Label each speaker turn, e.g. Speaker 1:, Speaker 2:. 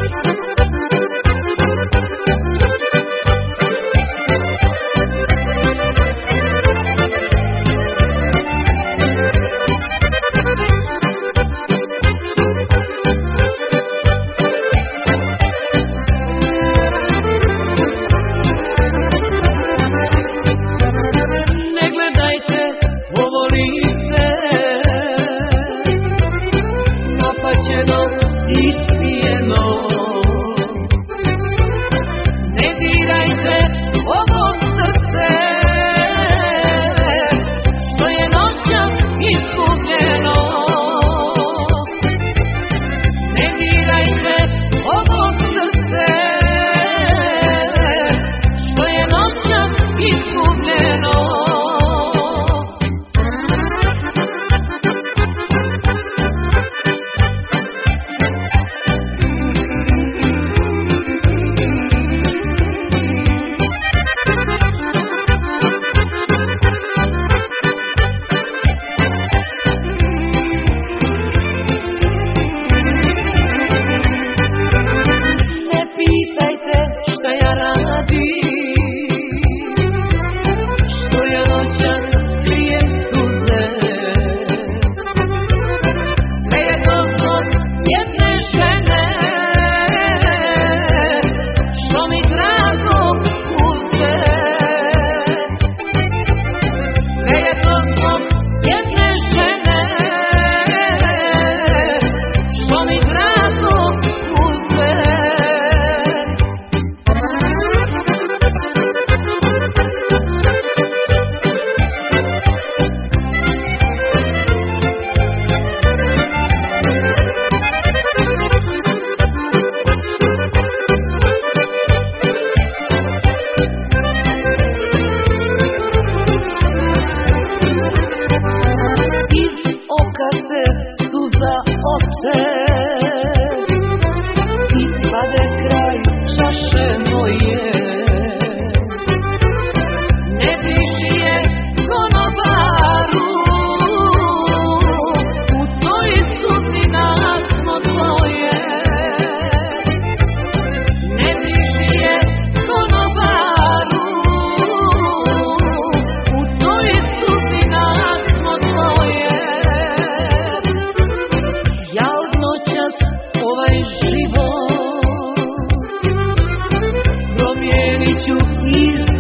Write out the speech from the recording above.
Speaker 1: Ispijeno, ne dirajte ovo srce što je noćas izgubljeno. Ne dirajte ovo srce što je noćas izgubljeno. Suza oče, ispade kraj čaše moje. Ne diši je konobaru, u toj suzi nasmo tvoje. Ne diši je konobaru, u toj suzi nasmo tvoje. Ja od noćas ovaj život promijenit ću